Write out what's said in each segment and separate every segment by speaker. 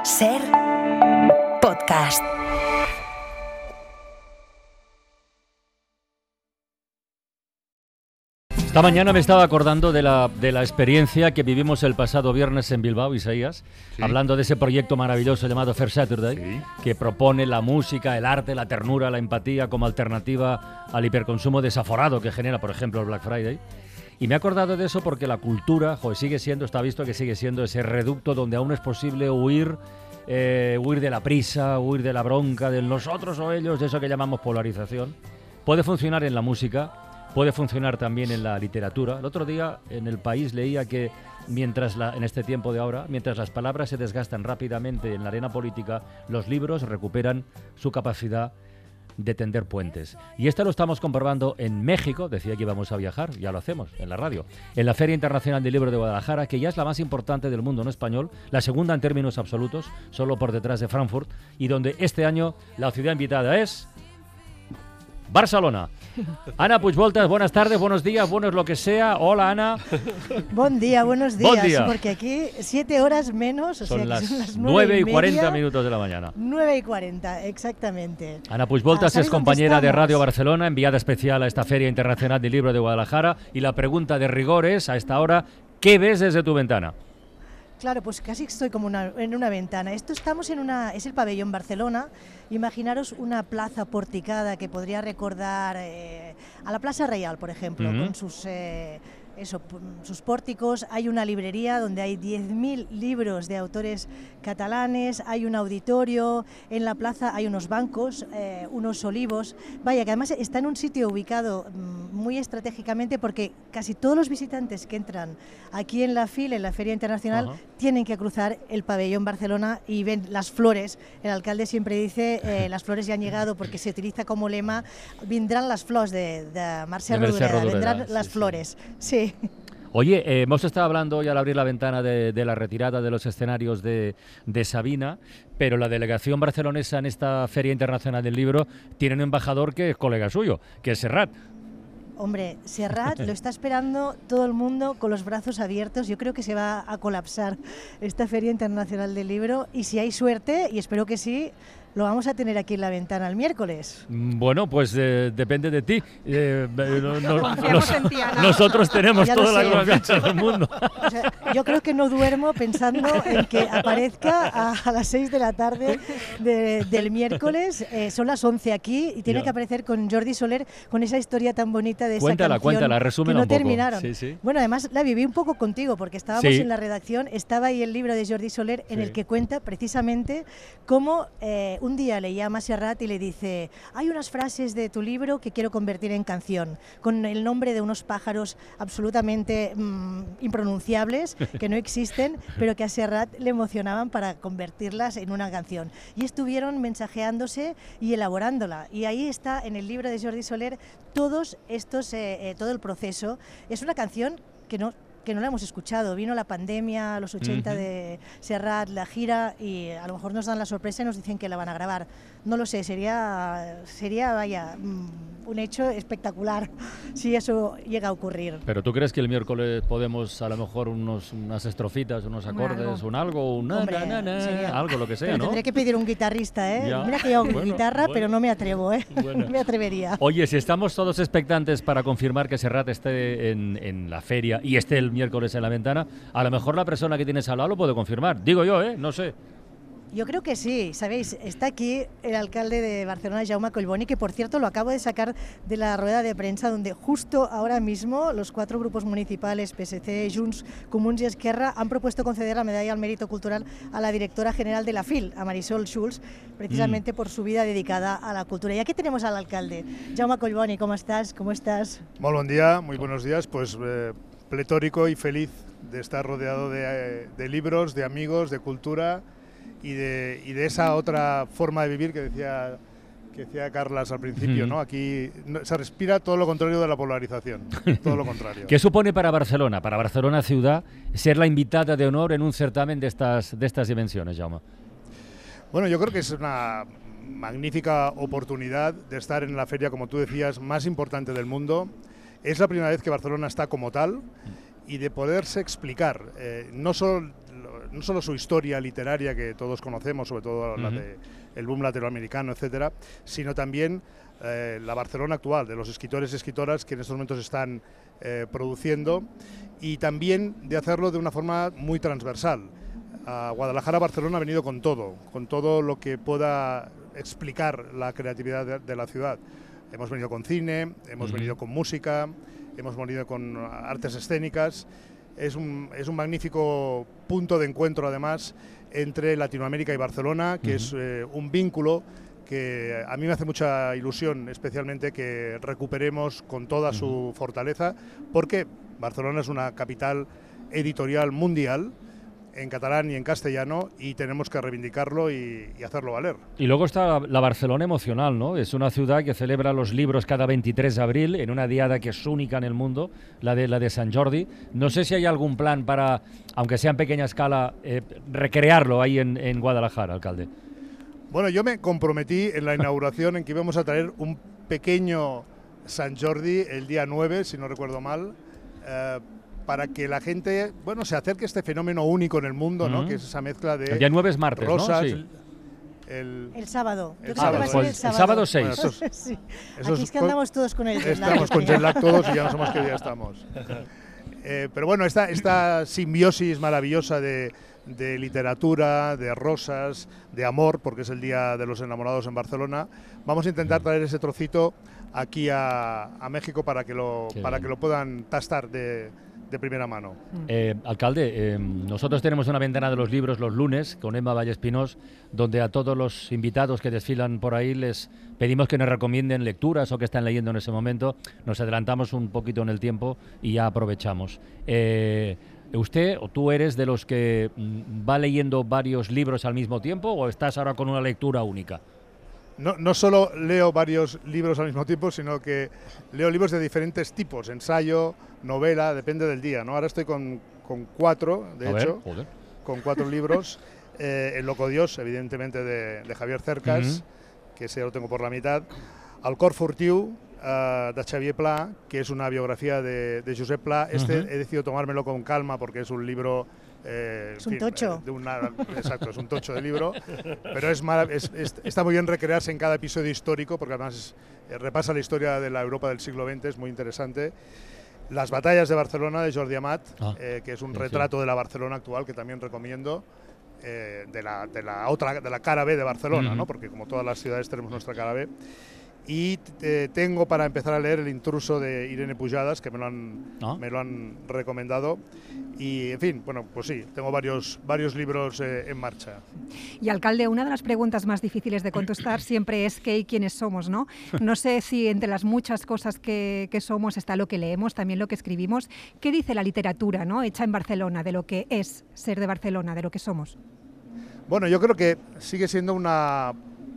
Speaker 1: Ser podcast.
Speaker 2: Esta mañana me estaba acordando de la experiencia que vivimos el pasado viernes en Bilbao, Isaías, hablando de ese proyecto maravilloso llamado Fair Saturday, que propone la música, el arte, la ternura, la empatía como alternativa al hiperconsumo desaforado que genera, por ejemplo, el Black Friday. Y me he acordado de eso porque la cultura, sigue siendo, está visto que sigue siendo ese reducto donde aún es posible huir de la prisa, huir de la bronca, del nosotros o ellos, de eso que llamamos polarización. Puede funcionar en la música, puede funcionar también en la literatura. El otro día en El País leía que en este tiempo de ahora, mientras las palabras se desgastan rápidamente en la arena política, los libros recuperan su capacidad de tender puentes. Y esto lo estamos comprobando en México. Decía que íbamos a viajar, ya lo hacemos en la radio, en la Feria Internacional del Libro de Guadalajara, que ya es la más importante del mundo no español, la segunda en términos absolutos, solo por detrás de Frankfurt, y donde este año la ciudad invitada es Barcelona. Ana Puigvoltas, buenas tardes, buenos días, buenos lo que sea. Hola, Ana.
Speaker 3: Buen día, buenos días.
Speaker 2: Bon dia.
Speaker 3: Porque aquí 7 horas menos, o
Speaker 2: son
Speaker 3: sea,
Speaker 2: las
Speaker 3: que son las
Speaker 2: 9:40 minutos de la mañana.
Speaker 3: 9:40, exactamente.
Speaker 2: Ana Puigvoltas es compañera de Radio Barcelona, enviada especial a esta Feria Internacional del Libro de Guadalajara. Y la pregunta de rigor es, a esta hora, ¿qué ves desde tu ventana?
Speaker 3: Claro, pues casi estoy como en una ventana. Estamos es el pabellón Barcelona. Imaginaros una plaza porticada que podría recordar a la Plaza Reial, por ejemplo, con sus pórticos. Hay una librería donde hay 10.000 libros de autores catalanes, hay un auditorio, en la plaza hay unos bancos, unos olivos. Vaya, que además está en un sitio ubicado muy estratégicamente porque casi todos los visitantes que entran aquí en la FIL, en la Feria Internacional, tienen que cruzar el pabellón Barcelona y ven las flores. El alcalde siempre dice, las flores ya han llegado, porque se utiliza como lema, vendrán las flores de Mercè Rodoreda, vendrán las flores. Sí.
Speaker 2: Oye, hemos estado hablando hoy al abrir la ventana de la retirada de los escenarios de Sabina, pero la delegación barcelonesa en esta Feria Internacional del Libro tiene un embajador que es colega suyo, que es Serrat.
Speaker 3: Hombre, Serrat lo está esperando todo el mundo con los brazos abiertos. Yo creo que se va a colapsar esta Feria Internacional del Libro y si hay suerte, y espero que sí, lo vamos a tener aquí en la ventana el miércoles.
Speaker 2: Bueno, pues depende de ti.
Speaker 3: En ti, Ana.
Speaker 2: Nosotros tenemos toda la confianza del mundo.
Speaker 3: O sea, yo creo que no duermo pensando en que aparezca a las 6 de la tarde del miércoles. Son las 11 aquí y tiene que aparecer con Jordi Soler, con esa historia tan bonita de esa canción.
Speaker 2: Cuéntala, resúmela
Speaker 3: que no
Speaker 2: un poco.
Speaker 3: Terminaron.
Speaker 2: Sí.
Speaker 3: Bueno, además la viví un poco contigo porque estábamos en la redacción, estaba ahí el libro de Jordi Soler en el que cuenta precisamente cómo un día le llama a Serrat y le dice: hay unas frases de tu libro que quiero convertir en canción, con el nombre de unos pájaros absolutamente impronunciables, que no existen, pero que a Serrat le emocionaban para convertirlas en una canción. Y estuvieron mensajeándose y elaborándola. Y ahí está, en el libro de Jordi Soler, todos estos, todo el proceso. Es una canción que no la hemos escuchado. Vino la pandemia, los 80 de Serrat, la gira, y a lo mejor nos dan la sorpresa y nos dicen que la van a grabar. No lo sé, sería vaya, un hecho espectacular si eso llega a ocurrir.
Speaker 2: ¿Pero tú crees que el miércoles podemos, a lo mejor, unas estrofitas, unos acordes, algo, algo, lo que sea, ¿no?
Speaker 3: Tendré que pedir un guitarrista, ¿eh?
Speaker 2: Ya.
Speaker 3: Mira que yo hago guitarra, pero no me atrevo, ¿eh? No me atrevería.
Speaker 2: Oye, si estamos todos expectantes para confirmar que Serrat esté en la feria y esté el miércoles en la ventana, a lo mejor la persona que tienes al lado lo puede confirmar. Digo yo, no sé.
Speaker 3: Yo creo que sí, sabéis, está aquí el alcalde de Barcelona, Jaume Collboni, que por cierto lo acabo de sacar de la rueda de prensa, donde justo ahora mismo los 4 grupos municipales, PSC, Junts, Comuns y Esquerra, han propuesto conceder la medalla al mérito cultural a la directora general de la FIL, a Marisol Schulz, precisamente por su vida dedicada a la cultura. Y aquí tenemos al alcalde. Jaume Collboni, ¿cómo estás?
Speaker 4: Muy buen día, muy buenos días, pues pletórico y feliz de estar rodeado de libros, de amigos, de cultura y de esa otra forma de vivir que decía Carlas al principio, ¿no? Aquí se respira todo lo contrario de la polarización, todo lo contrario.
Speaker 2: ¿Qué supone para Barcelona ciudad, ser la invitada de honor en un certamen de estas dimensiones, Jaume?
Speaker 4: Bueno, yo creo que es una magnífica oportunidad de estar en la feria, como tú decías, más importante del mundo. Es la primera vez que Barcelona está como tal y de poderse explicar, no solo no solo su historia literaria que todos conocemos, sobre todo la de el boom latinoamericano, etcétera, sino también la Barcelona actual, de los escritores y escritoras que en estos momentos están produciendo, y también de hacerlo de una forma muy transversal. Guadalajara-Barcelona ha venido con todo lo que pueda explicar la creatividad de la ciudad. Hemos venido con cine, hemos venido con música, hemos venido con artes escénicas. Es un magnífico punto de encuentro, además, entre Latinoamérica y Barcelona, que es un vínculo que a mí me hace mucha ilusión, especialmente que recuperemos con toda su fortaleza, porque Barcelona es una capital editorial mundial, en catalán y en castellano, y tenemos que reivindicarlo y hacerlo valer.
Speaker 2: Y luego está la Barcelona emocional, ¿no? Es una ciudad que celebra los libros cada 23 de abril en una diada que es única en el mundo, la de Sant Jordi. No sé si hay algún plan para, aunque sea en pequeña escala, recrearlo ahí en Guadalajara, alcalde.
Speaker 4: Bueno, yo me comprometí en la inauguración en que íbamos a traer un pequeño Sant Jordi el día 9, si no recuerdo mal, para que la gente, bueno, se acerque a este fenómeno único en el mundo, ¿no? Que es esa mezcla de...
Speaker 2: El día 9 es martes,
Speaker 4: rosas,
Speaker 2: ¿no? Sí.
Speaker 3: El sábado.
Speaker 4: El sábado.
Speaker 3: El
Speaker 2: sábado 6.
Speaker 3: Bueno, sí. Aquí es que andamos todos con el jet lag.
Speaker 4: Estamos con jet lag todos y ya no sabemos qué día estamos. Pero bueno, esta simbiosis maravillosa de literatura, de rosas, de amor, porque es el Día de los Enamorados en Barcelona, vamos a intentar traer ese trocito aquí a México para que lo puedan tastar de primera mano.
Speaker 2: Alcalde, nosotros tenemos una ventana de los libros los lunes con Emma Vallespinós, donde a todos los invitados que desfilan por ahí les pedimos que nos recomienden lecturas o que están leyendo en ese momento. Nos adelantamos un poquito en el tiempo y ya aprovechamos. ¿Usted o tú eres de los que va leyendo varios libros al mismo tiempo o estás ahora con una lectura única?
Speaker 4: No solo leo varios libros al mismo tiempo, sino que leo libros de diferentes tipos, ensayo, novela, depende del día, ¿no? Ahora estoy con 4, de hecho, con 4 libros. El Loco Dios, evidentemente, de Javier Cercas, que ese ya lo tengo por la mitad. El Cor Furtiu, de Xavier Pla, que es una biografía de Josep Pla. He decidido tomármelo con calma porque es un libro...
Speaker 3: es un tocho.
Speaker 4: Exacto, es un tocho de libro, pero está muy bien recrearse en cada episodio histórico, porque además repasa la historia de la Europa del siglo XX, es muy interesante. Las batallas de Barcelona, de Jordi Amat, que es un retrato de la Barcelona actual, que también recomiendo, de la cara B de Barcelona, ¿no? Porque como todas las ciudades tenemos nuestra cara B. Y tengo para empezar a leer El intruso de Irene Pujadas, que me lo han recomendado. Y, en fin, bueno, pues sí, tengo varios libros en marcha.
Speaker 5: Y, alcalde, una de las preguntas más difíciles de contestar siempre es qué y quiénes somos, ¿no? No sé si entre las muchas cosas que somos está lo que leemos, también lo que escribimos. ¿Qué dice la literatura, ¿no?, hecha en Barcelona, de lo que es ser de Barcelona, de lo que somos?
Speaker 4: Bueno, yo creo que sigue siendo una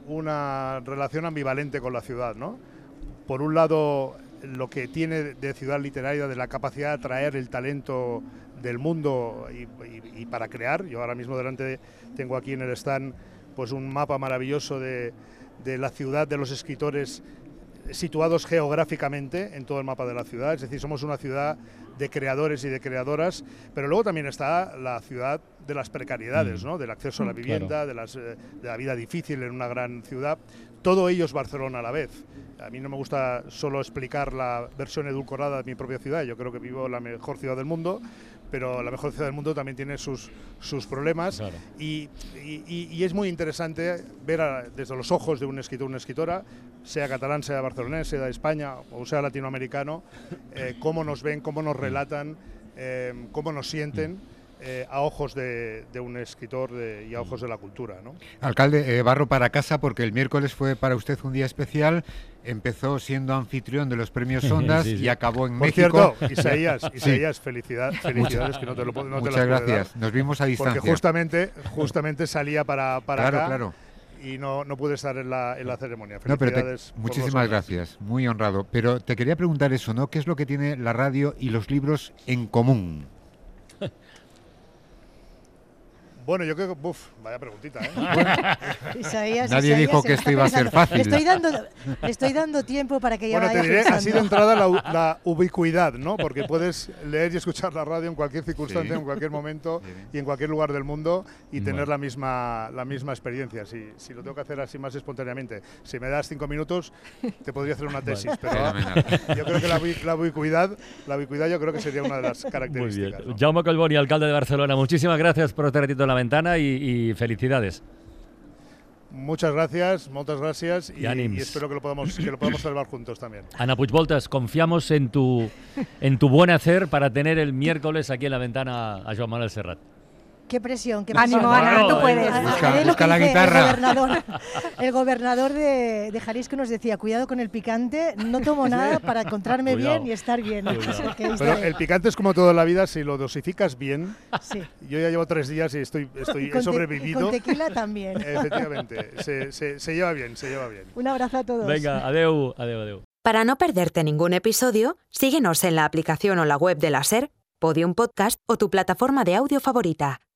Speaker 4: relación ambivalente con la ciudad, ¿no? Por un lado, lo que tiene de ciudad literaria, de la capacidad de atraer el talento del mundo y para crear. Yo ahora mismo tengo aquí en el stand pues un mapa maravilloso de la ciudad, de los escritores situados geográficamente en todo el mapa de la ciudad. Es decir, somos una ciudad de creadores y de creadoras, pero luego también está la ciudad de las precariedades, ¿no? Del acceso a la vivienda, claro, de la vida difícil en una gran ciudad. Todo ello es Barcelona a la vez. A mí no me gusta solo explicar la versión edulcorada de mi propia ciudad. Yo creo que vivo en la mejor ciudad del mundo, pero la mejor ciudad del mundo también tiene sus problemas. Claro. Y es muy interesante ver desde los ojos de un escritor o una escritora, sea catalán, sea barcelonés, sea de España o sea latinoamericano, cómo nos ven, cómo nos relatan, cómo nos sienten. A ojos de un escritor y a ojos de la cultura, ¿no?
Speaker 6: Alcalde, barro para casa porque el miércoles fue para usted un día especial. Empezó siendo anfitrión de los premios Ondas y acabó en México.
Speaker 4: Por cierto, Isaías, felicidades, que no te lo puedo dar.
Speaker 6: Muchas gracias, nos vimos a distancia.
Speaker 4: Porque justamente salía para acá.
Speaker 6: Claro.
Speaker 4: Y no pude estar en la ceremonia.
Speaker 6: Muchísimas gracias, muy honrado. Pero te quería preguntar eso, ¿no? ¿Qué es lo que tiene la radio y los libros en común?
Speaker 4: Bueno, yo creo que... vaya preguntita, ¿eh?
Speaker 6: Nadie dijo que esto iba a ser fácil.
Speaker 3: Le estoy dando tiempo para que ya vaya
Speaker 4: te diré,
Speaker 3: pensando.
Speaker 4: así de entrada la ubicuidad, ¿no? Porque puedes leer y escuchar la radio en cualquier circunstancia, en cualquier momento y en cualquier lugar del mundo y tener la misma experiencia. Si lo tengo que hacer así más espontáneamente, si me das 5 minutos, te podría hacer una tesis. Pero yo creo que la ubicuidad yo creo que sería una de las características.
Speaker 2: Muy bien. Jaume Collboni, alcalde de Barcelona, muchísimas gracias por este ratito en la ventana y felicidades.
Speaker 4: Muchas gracias y espero que lo podamos celebrar juntos también.
Speaker 2: Ana Puigvoltas, confiamos en tu buen hacer para tener el miércoles aquí en la ventana a Joan Manuel Serrat.
Speaker 3: Qué presión, qué
Speaker 5: presión.
Speaker 3: Ánimo,
Speaker 5: Ana, tú puedes.
Speaker 6: Busca la guitarra.
Speaker 3: El gobernador de Jalisco nos decía, cuidado con el picante, no tomo nada para encontrarme bien y estar bien.
Speaker 4: Pero el picante es como toda la vida, si lo dosificas bien. Sí. Yo ya llevo 3 días y he sobrevivido.
Speaker 3: Con tequila también.
Speaker 4: Efectivamente, se lleva bien.
Speaker 3: Un abrazo a todos.
Speaker 2: Venga, adeu.
Speaker 1: Para no perderte ningún episodio, síguenos en la aplicación o la web de la SER, Podium Podcast o tu plataforma de audio favorita.